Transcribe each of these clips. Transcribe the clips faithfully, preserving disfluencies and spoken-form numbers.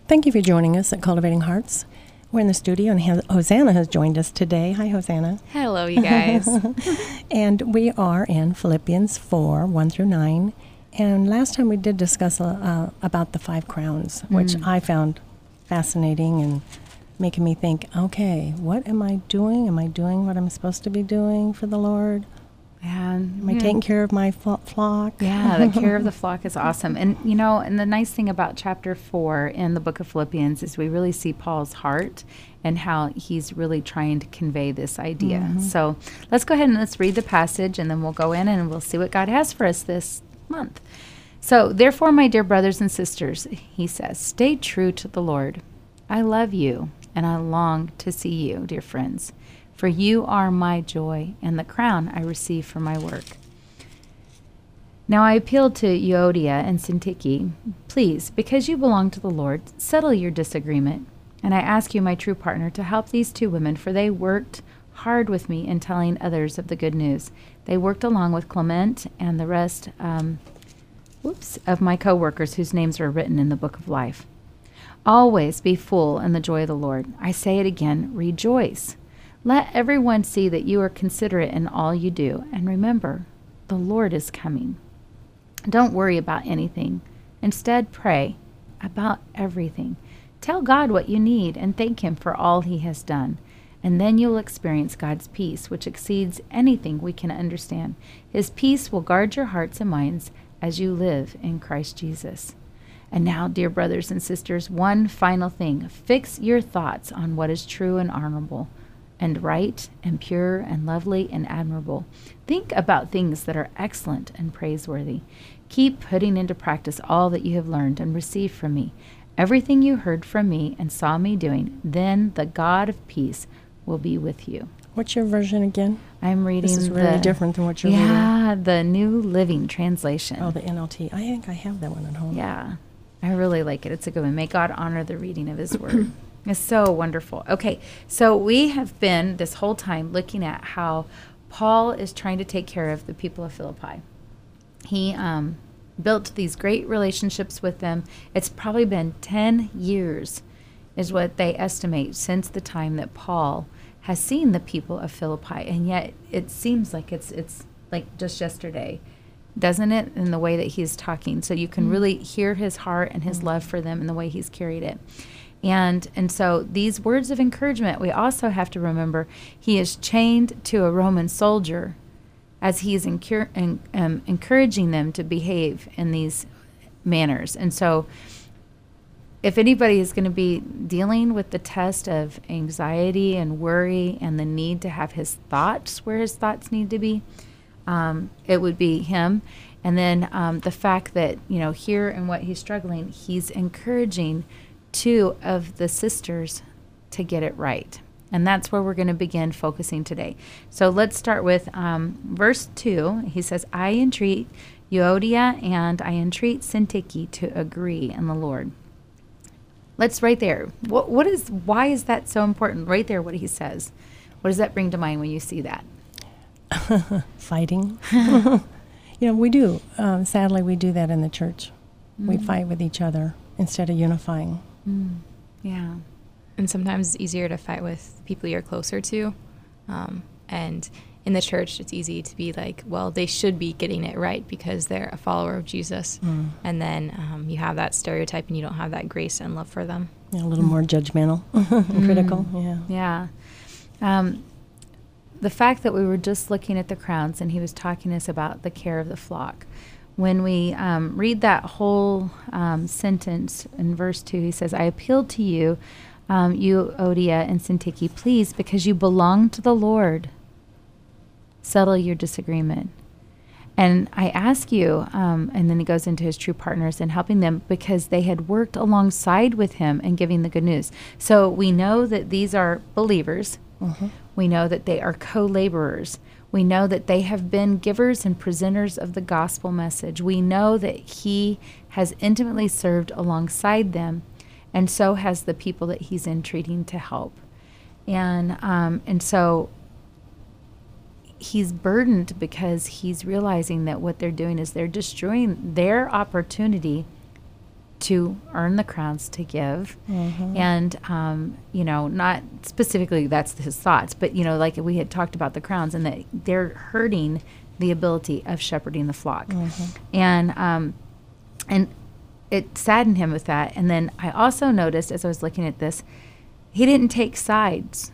Thank you for joining us at Cultivating Hearts. We're in the studio, and Hosanna has joined us today. Hi, Hosanna. Hello, you guys. And we are in Philippians four, one through nine. And last time we did discuss uh, about the five crowns, mm. which I found fascinating and making me think, okay, what am I doing? Am I doing what I'm supposed to be doing for the Lord? And am I taking care of my flo- flock? Yeah, the care of the flock is awesome. And, you know, and the nice thing about chapter four in the book of Philippians is we really see Paul's heart and how he's really trying to convey this idea. Mm-hmm. So let's go ahead and let's read the passage, and then we'll go in and we'll see what God has for us this month. So, therefore, my dear brothers and sisters, he says, stay true to the Lord. I love you, and I long to see you, dear friends. For you are my joy and the crown I receive for my work. Now I appeal to Euodia and Syntyche, please, because you belong to the Lord, settle your disagreement. And I ask you, my true partner, to help these two women, for they worked hard with me in telling others of the good news. They worked along with Clement and the rest um, whoops, of my co-workers whose names are written in the book of life. Always be full in the joy of the Lord. I say it again, rejoice. Let everyone see that you are considerate in all you do. And remember, the Lord is coming. Don't worry about anything. Instead, pray about everything. Tell God what you need and thank him for all he has done. And then you'll experience God's peace, which exceeds anything we can understand. His peace will guard your hearts and minds as you live in Christ Jesus. And now, dear brothers and sisters, one final thing. Fix your thoughts on what is true and honorable, and right, and pure, and lovely, and admirable. Think about things that are excellent and praiseworthy. Keep putting into practice all that you have learned and received from me, everything you heard from me and saw me doing. Then the God of peace will be with you. What's your version again? I'm reading This is really the, different than what you're yeah, reading. Yeah, the New Living Translation. Oh, the N L T. I think I have that one at home. Yeah, I really like it. It's a good one. May God honor the reading of his word. It's so wonderful. Okay, so we have been this whole time looking at how Paul is trying to take care of the people of Philippi. He um, built these great relationships with them. It's probably been ten years is what they estimate since the time that Paul has seen the people of Philippi. And yet it seems like it's it's like just yesterday, doesn't it, in the way that he's talking. So you can mm-hmm. really hear his heart and his mm-hmm. love for them and the way he's carried it. And and so these words of encouragement, we also have to remember he is chained to a Roman soldier as he is incur- in, um, encouraging them to behave in these manners. And so if anybody is going to be dealing with the test of anxiety and worry and the need to have his thoughts where his thoughts need to be, um, it would be him. And then um, the fact that, you know, here in what he's struggling, he's encouraging two of the sisters to get it right. And that's where we're going to begin focusing today. So let's start with um, verse two. He says, I entreat Euodia and I entreat Syntyche to agree in the Lord. Let's right there. What, what is, why is that so important? Right there, what he says. What does that bring to mind when you see that? Fighting. You know, we do. Um, sadly, we do that in the church. Mm. We fight with each other instead of unifying. Mm. Yeah. And sometimes it's easier to fight with people you're closer to. Um, and in the church, it's easy to be like, well, they should be getting it right because they're a follower of Jesus. Mm. And then um, you have that stereotype and you don't have that grace and love for them. Yeah, a little mm. more judgmental and critical. Yeah. Yeah. Um, the fact that we were just looking at the crowns and he was talking to us about the care of the flock. When we um, read that whole um, sentence in verse two, he says, I appeal to you, um, you, Euodia and Syntyche, please, because you belong to the Lord, settle your disagreement. And I ask you, um, and then he goes into his true partners and helping them because they had worked alongside with him and giving the good news. So we know that these are believers. Mm-hmm. We know that they are co-laborers. We know that they have been givers and presenters of the gospel message. We know that he has intimately served alongside them, and so has the people that he's entreating to help. And um, and so he's burdened because he's realizing that what they're doing is they're destroying their opportunity to earn the crowns to give. Mm-hmm. And, um, you know, not specifically that's his thoughts, but, you know, like we had talked about the crowns and that they're hurting the ability of shepherding the flock. Mm-hmm. And, um, and it saddened him with that. And then I also noticed as I was looking at this, he didn't take sides.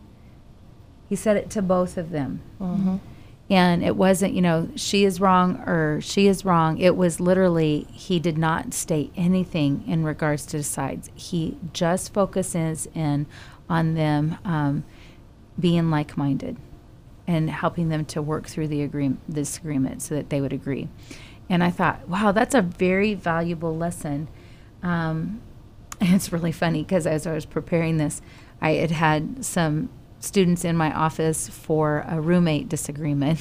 He said it to both of them. Mm-hmm. And it wasn't, you know, she is wrong or she is wrong. It was literally, he did not state anything in regards to the sides. He just focuses in on them um, being like-minded and helping them to work through the agreement, this agreement so that they would agree. And I thought, wow, that's a very valuable lesson. Um, and it's really funny because as I was preparing this, I had had some students in my office for a roommate disagreement.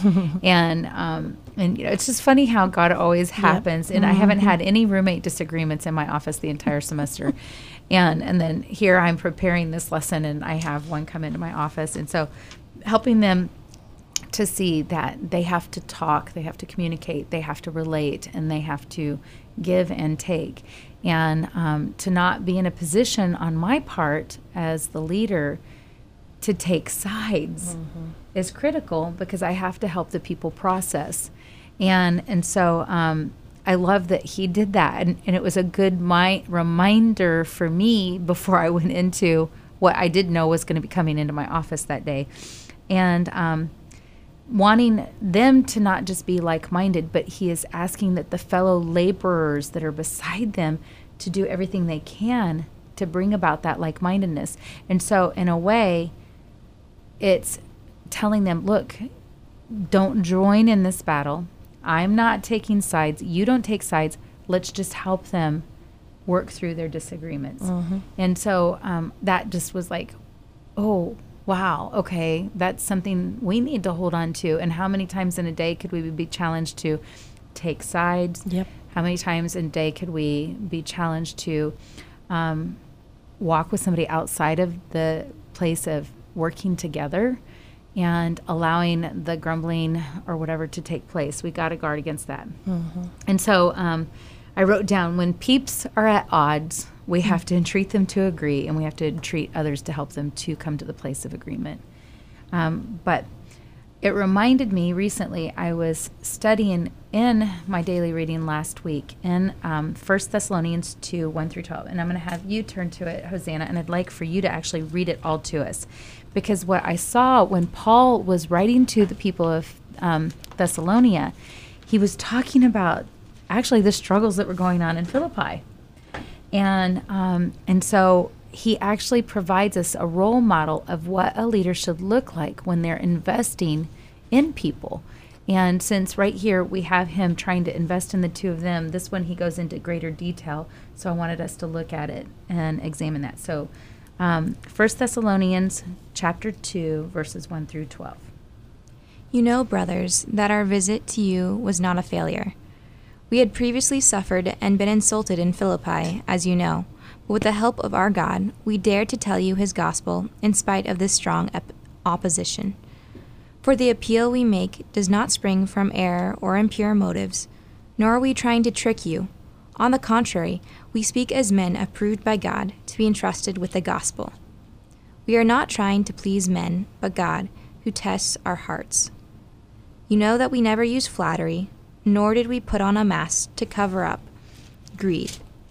and um, and you know, it's just funny how God always happens. Yep. And mm-hmm. I haven't had any roommate disagreements in my office the entire semester. and and then here I'm preparing this lesson and I have one come into my office. And so helping them to see that they have to talk, they have to communicate, they have to relate, and they have to give and take. And um, to not be in a position on my part as the leader to take sides mm-hmm. is critical because I have to help the people process. And and so um, I love that he did that. And, and it was a good my, reminder for me before I went into what I did know was going to be coming into my office that day. And um, wanting them to not just be like-minded, but he is asking that the fellow laborers that are beside them to do everything they can to bring about that like-mindedness. And so in a way, it's telling them, look, don't join in this battle. I'm not taking sides. You don't take sides. Let's just help them work through their disagreements. Mm-hmm. And so um, that just was like, oh, wow, okay, that's something we need to hold on to. And how many times in a day could we be challenged to take sides? Yep. How many times in a day could we be challenged to um, walk with somebody outside of the place of working together and allowing the grumbling or whatever to take place? We got to guard against that. Mm-hmm. And so um, I wrote down, when peeps are at odds, we have to entreat them to agree, and we have to entreat others to help them to come to the place of agreement. Um, but it reminded me recently, I was studying in my daily reading last week in um, First Thessalonians two, one through twelve. And I'm going to have you turn to it, Hosanna, and I'd like for you to actually read it all to us. Because what I saw when Paul was writing to the people of um, Thessalonia, he was talking about actually the struggles that were going on in Philippi. And um, and so he actually provides us a role model of what a leader should look like when they're investing in people. And since right here we have him trying to invest in the two of them, this one he goes into greater detail. So I wanted us to look at it and examine that. So um, First Thessalonians chapter two, verses one through twelve. You know, brothers, that our visit to you was not a failure. We had previously suffered and been insulted in Philippi, as you know, but with the help of our God, we dared to tell you his gospel in spite of this strong ep- opposition. For the appeal we make does not spring from error or impure motives, nor are we trying to trick you. On the contrary, we speak as men approved by God to be entrusted with the gospel. We are not trying to please men, but God, who tests our hearts. You know that we never use flattery, nor did we put on a mask to cover up greed.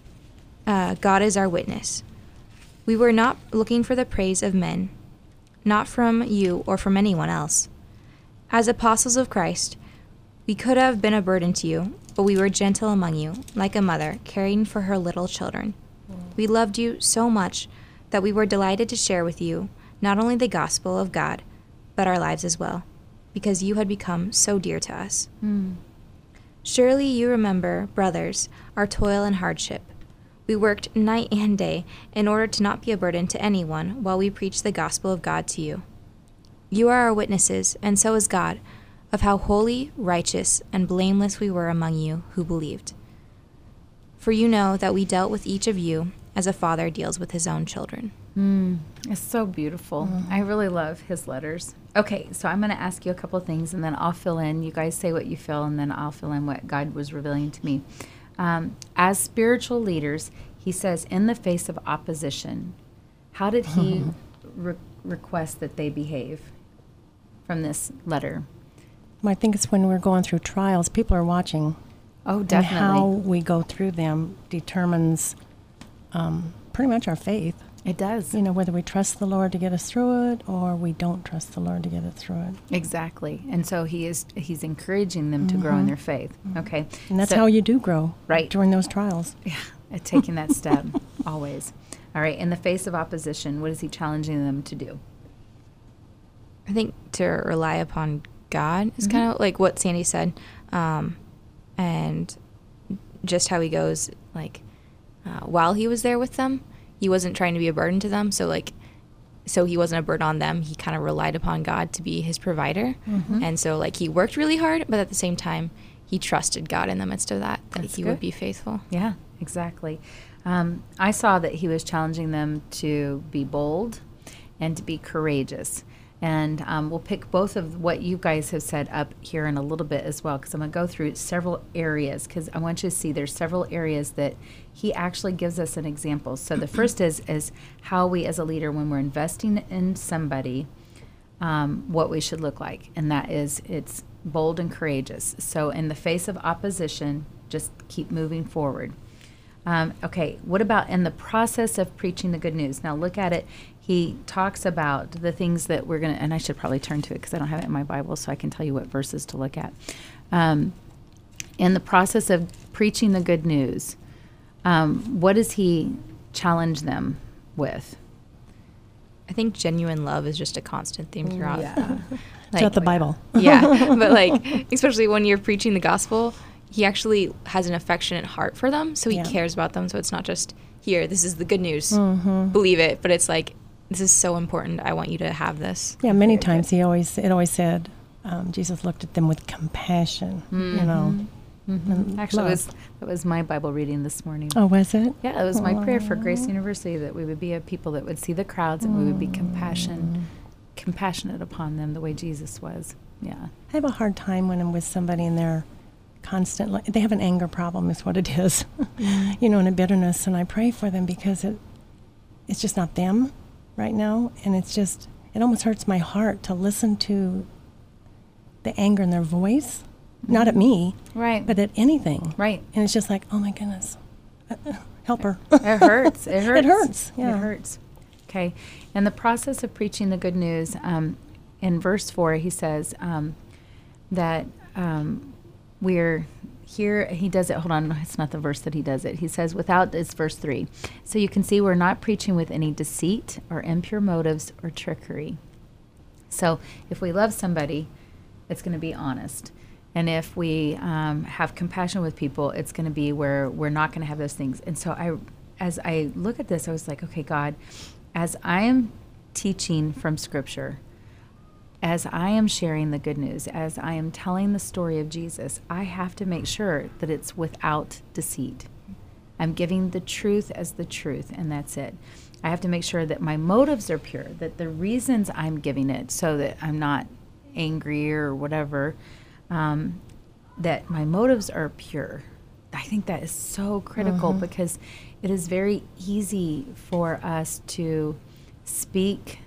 Uh, God is our witness. We were not looking for the praise of men, not from you or from anyone else. As apostles of Christ, we could have been a burden to you, but we were gentle among you, like a mother caring for her little children. We loved you so much that we were delighted to share with you not only the gospel of God, but our lives as well, because you had become so dear to us. Mm. Surely you remember, brothers, our toil and hardship. We worked night and day in order to not be a burden to anyone while we preached the gospel of God to you. You are our witnesses, and so is God, of how holy, righteous, and blameless we were among you who believed. For you know that we dealt with each of you as a father deals with his own children. Mm, it's so beautiful. Mm. I really love his letters. Okay, so I'm going to ask you a couple of things, and then I'll fill in. You guys say what you feel, and then I'll fill in what God was revealing to me. Um, as spiritual leaders, he says, in the face of opposition, how did he re- request that they behave from this letter? I think it's when we're going through trials, people are watching. Oh, And definitely. how we go through them determines um, pretty much our faith. It does. You know, whether we trust the Lord to get us through it or we don't trust the Lord to get us through it. Exactly. And so he is he's encouraging them to grow in their faith. Okay. And that's So- how you do grow. Right. During those trials. Yeah, uh, taking that step, always. All right, in the face of opposition, what is he challenging them to do? I think to rely upon God is Mm-hmm. kind of like what Sandy said, um, and just how he goes, like, uh, while he was there with them, he wasn't trying to be a burden to them. So, like, so he wasn't a burden on them. He kind of relied upon God to be his provider. Mm-hmm. And so, like, he worked really hard, but at the same time, he trusted God in the midst of that, that That's he good. would be faithful. Yeah, exactly. Um, I saw that he was challenging them to be bold and to be courageous. And um, we'll pick both of what you guys have said up here in a little bit as well, because I'm going to go through several areas, because I want you to see there's several areas that he actually gives us an example. So the first is is how we as a leader, when we're investing in somebody, um, what we should look like. And that is it's bold and courageous. So in the face of opposition, just keep moving forward. Um, okay, what about in the process of preaching the good news? Now look at it. He talks about the things that we're going to, and I should probably turn to it because I don't have it in my Bible, so I can tell you what verses to look at. Um, in the process of preaching the good news, um, what does he challenge them with? I think genuine love is just a constant theme throughout. Yeah. Throughout the Bible. Yeah, but like, especially when you're preaching the gospel, he actually has an affectionate heart for them, so he Yeah. cares about them. So it's not just, here, this is the good news, Mm-hmm. believe it, but it's like, this is so important. I want you to have this. Yeah, many Very good. times he always, it always said, um, Jesus looked at them with compassion, you know. Mhm. And Actually, it love. was, that was my Bible reading this morning. Oh, was it? Yeah, it was my prayer for Grace Aw. University, that we would be a people that would see the crowds and we would be compassion, compassionate upon them the way Jesus was. Yeah. I have a hard time when I'm with somebody and they're constantly, they have an anger problem is what it is, you know, and a bitterness. And I pray for them because it, it's just not them right now. And it's just, it almost hurts my heart to listen to the anger in their voice, not at me, Right. but at anything. Right. And it's just like, oh my goodness, uh, uh, help her. It hurts. It hurts. It hurts, yeah. It hurts. Okay. In the process of preaching the good news, um, in verse four, he says um, that um, we're here. He does it. Hold on. It's not the verse that he does it. He says, without, it's verse three. So you can see we're not preaching with any deceit or impure motives or trickery. So if we love somebody, it's going to be honest. And if we um, have compassion with people, it's going to be where we're not going to have those things. And so I, as I look at this, I was like, okay, God, as I am teaching from Scripture, as I am sharing the good news, as I am telling the story of Jesus, I have to make sure that it's without deceit. I'm giving the truth as the truth, and that's it. I have to make sure that my motives are pure, that the reasons I'm giving it, so that I'm not angry or whatever, um, that my motives are pure. I think that is so critical Mhm. because it is very easy for us to speak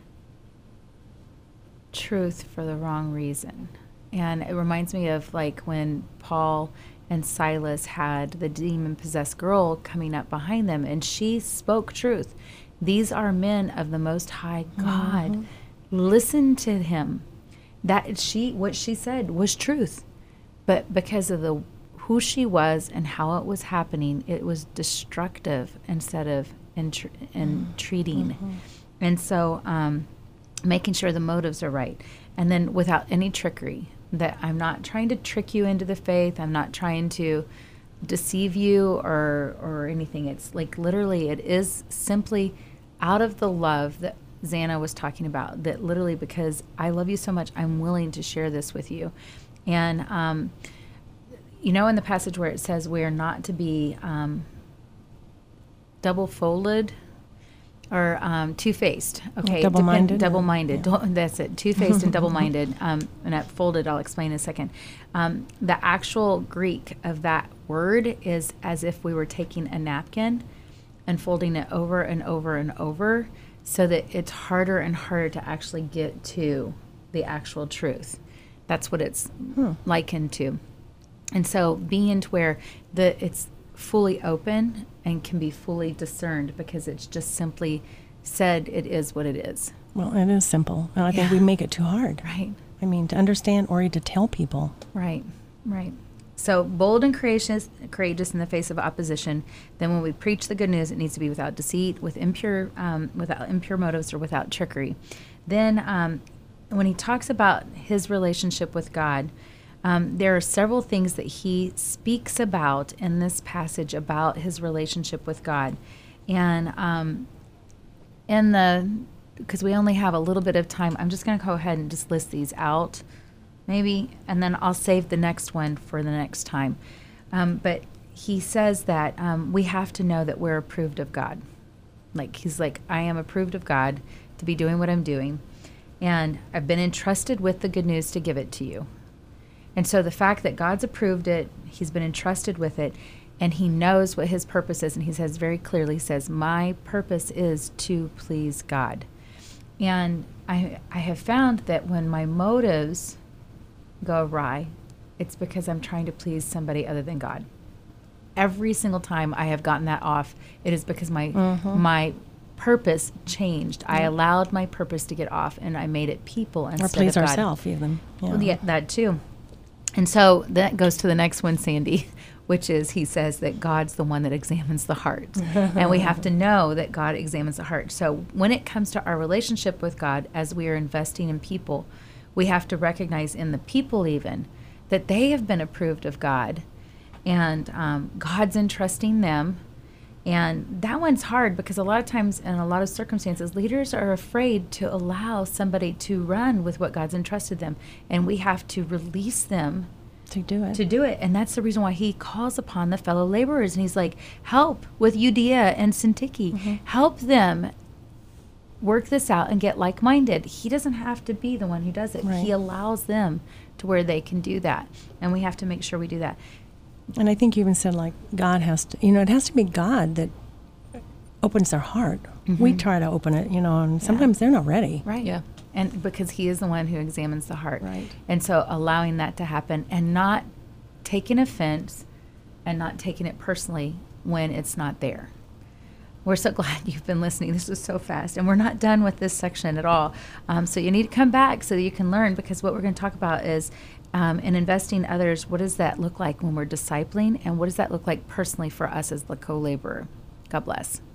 truth for the wrong reason. And it reminds me of like when Paul and Silas had the demon-possessed girl coming up behind them, and she spoke truth. These are men of the Most High God. Mhm. Listen to him. That she, what she said was truth. But because of the who she was and how it was happening, it was destructive instead of entr- entreating. Mhm. And so um, making sure the motives are right. And then without any trickery, that I'm not trying to trick you into the faith. I'm not trying to deceive you or or anything. It's like literally it is simply out of the love that Xana was talking about, that literally because I love you so much, I'm willing to share this with you. And, um, you know, in the passage where it says we are not to be um, double-folded or um, two-faced, okay? double-minded? Depend- double-minded. Yeah. Don't- That's it. Two-faced and double-minded. Um, and that folded, I'll explain in a second. Um, the actual Greek of that word is as if we were taking a napkin and folding it over and over and over so that it's harder and harder to actually get to the actual truth. That's what it's hmm. likened to. And so being to where the it's fully open and can be fully discerned because it's just simply said it is what it is. Well, it is simple. And I Yeah. think we make it too hard. Right. I mean, to understand or to tell people. Right, right. So bold and courageous, courageous in the face of opposition. Then when we preach the good news, it needs to be without deceit, with impure, um, without impure motives, or without trickery. Then um, when he talks about his relationship with God, um, there are several things that he speaks about in this passage about his relationship with God. And um, in the, because we only have a little bit of time, I'm just going to go ahead and just list these out. Maybe, and then I'll save the next one for the next time. Um, but he says that um, we have to know that we're approved of God. Like, he's like, I am approved of God to be doing what I'm doing. And I've been entrusted with the good news to give it to you. And so the fact that God's approved it, he's been entrusted with it, and he knows what his purpose is. And he says very clearly, he says, my purpose is to please God. And I, I have found that when my motives go awry, it's because I'm trying to please somebody other than God. Every single time I have gotten that off, it is because my mm-hmm. my purpose changed. Yeah. I allowed my purpose to get off, and I made it people instead of God. Or please ourselves, even. Yeah. Well, yeah, that too. And so that goes to the next one, Sandy, which is he says that God's the one that examines the heart. And we have to know that God examines the heart. So when it comes to our relationship with God, as we are investing in people, we have to recognize in the people even that they have been approved of God, and um, God's entrusting them. And that one's hard because a lot of times in a lot of circumstances, leaders are afraid to allow somebody to run with what God's entrusted them. And we have to release them to do it. To do it. And that's the reason why he calls upon the fellow laborers. And he's like, help with Judea and Syntyche. Mm-hmm. Help them work this out and get like-minded. He doesn't have to be the one who does it. Right. He allows them to where they can do that. And we have to make sure we do that. And I think you even said, like, God has to, you know, it has to be God that opens their heart. Mm-hmm. We try to open it, you know, and sometimes yeah. they're not ready. Right. Yeah. And because he is the one who examines the heart. Right. And so allowing that to happen and not taking offense and not taking it personally when it's not there. We're so glad you've been listening. This was so fast. And we're not done with this section at all. Um, so you need to come back so that you can learn, because what we're going to talk about is um, in investing in others, what does that look like when we're discipling, and what does that look like personally for us as the co-laborer? God bless.